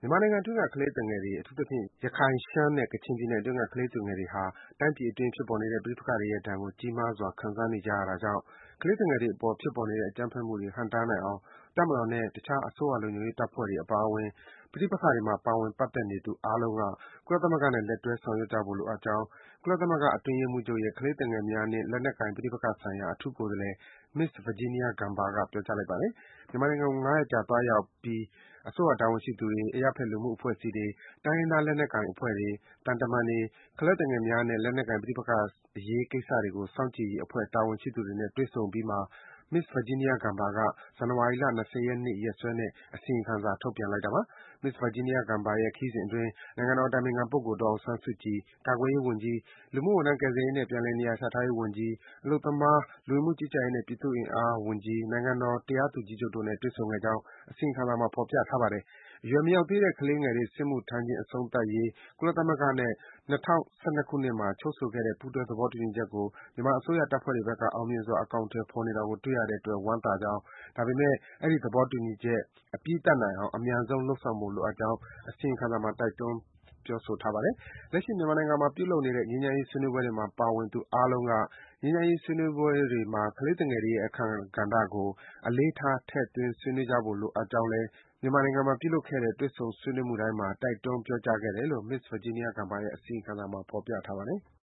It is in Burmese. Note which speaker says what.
Speaker 1: မြန်မာနိုင်ငံအတွင်းက ကလေးသူငယ်တွေ အထူးသဖြင့် ရခိုင်၊ ရှမ်းနဲ့ ကချင်ပြည်နယ်အတွင်းက ကလေးသူငယ်တွေဟာ တိုင်းပြည်အတွင်းဖြစ်ပေါ်နေတဲ့ ပဋိပက္ခတွေရဲ့ဒဏ်ကို ကြီးမားစွာ ခံစားနေကြရတာကြောင့် ကလေးသူငယ်တွေအပေါ် ဖြစ်ပေါ်နေတဲ့ အကြမ်းဖက်မှုတွေ ဟန့်တားနိုင်အောင် တပ်မတော်နဲ့ တခြား အစိုးရလုံခြုံရေးတပ်ဖွဲ့တွေ အပါအဝင် ပဋိပက္ခတွေမှာ ပါဝင်ပတ်သက်နေသူ အားလုံးက ကုလသမဂ္ဂနဲ့ လက်တွဲ ဆောင်ရွက်ကြဖို့ လိုအပ်ကြောင်း ကုလသမဂ္ဂ အတွင်းရေးမှူးချုပ်ရဲ့ ကလေးသူငယ်များနှင့် လက်နက်ကိုင်ပဋိပက္ခဆိုင်ရာ အထူးကိုယ်စားလှယ် Ms. Virginia Gamba က ပြောကြားလိုက်ပါတယ်။ မြန်မာနိုင်ငံကို ၅ ရက်ကြာ သွားရောက်ပြီး အစိုးရတာဝန်ရှိသူတွေ၊ အရပ်ဘက် လူမှုအဖွဲ့အစည်းတွေ၊ တိုင်းရင်းသား လက်နက်ကိုင်အဖွဲ့တွေ၊ သံတမန်တွေ၊ ကလေးသူငယ်များနဲ့ လက်နက်ကိုင် ပဋိပက္ခအရေးကိစ္စတွေကို စောင့်ကြည့်ရေးအဖွဲ့ တာဝန်ရှိသူတွေနဲ့ တွေ့ဆုံအပြီးမှာ Ms. Virginia Gamba က ဇန်နဝါရီလ ၂၀ ရက်နေ့ ရက်စွဲနဲ့ အစီရင်ခံစာ ထုတ်ပြန်လိုက်တာပါ။ Ms. Virginia Gamba ရဲ့ ခရီးစဉ်အတွင်း နိုင်ငံတော်အတိုင်ပင်ခံပုဂ္ဂိုလ် ဒေါ်အောင်ဆန်းစုကြည်၊ ကာကွယ်ရေးဝန်ကြီး၊ လူမှုဝန်ထမ်း ကယ်ဆယ်ရေးနဲ့ ပြန်လည်နေရာချထားရေးဝန်ကြီး၊ အလုပ်သမား၊ လူဝင်မှုကြီးကြပ်ရေးနဲ့ ပြည်သူ့အင်အားဝန်ကြီး၊ နိုင်ငံတော် တရားသူကြီးချုပ်တို့နဲ့ တွေ့ဆုံခဲ့ကြောင်း အစီရင်ခံစာမှာ ဖော်ပြထားပါတယ်။ အရွယ်မရောက်သေးတဲ့ ကလေးငယ်တွေ စစ်မှုထမ်းခြင်း အဆုံးသတ်ရေး ကုလသမဂ္ဂနဲ့ ၂၀၁၂ ခုနှစ်မှာ ချုပ်ဆိုခဲ့တဲ့ ပူးတွဲ သဘောတူညီချက်ကို မြန်မာအစိုးရတပ်ဖွဲ့တွေဘက်က အောင်မြင်စွာ အကောင်အထည်ဖော်နေတာကို တွေ့ရတဲ့အတွက် ဝမ်းသာကြောင်း၊ ဒါပေမယ့် အဲဒီ သဘောတူညီချက် အပြီးသတ်နိုင်အောင် အမြန်ဆုံး လုပ်ဆောင်ဖို့ လိုအပ်ကြောင်း အစီရင်ခံစာမှာ တိုက်တွန်း ပြောဆိုထားပါတယ်။ လက်ရှိ မြန်မာနိုင်ငံမှာ ပြုလုပ်နေတဲ့ ငြိမ်းချမ်းရေး ဆွေးနွေးပွဲတွေမှာ ပါဝင်သူအားလုံးက ငြိမ်းချမ်းရေး ဆွေးနွေးပွဲတွေမှာ ကလေးသူငယ်တွေရဲ့ အခန်းကဏ္ဍကို အလေးထား ထည့်သွင်း ဆွေးနွေးကြဖို့ လိုအပ်ကြောင်းလည်း မြန်မာနိုင်ငံမှာ ပြုလုပ်ခဲ့တဲ့ တွေ့ဆုံ ဆွေးနွေးမှုတိုင်းမှာ တိုက်တွန်း ပြောကြားခဲ့တယ်လို့ Ms. Virginia Gamba ရဲ့ အစီရင်ခံစာမှာ ဖော်ပြထားပါတယ်။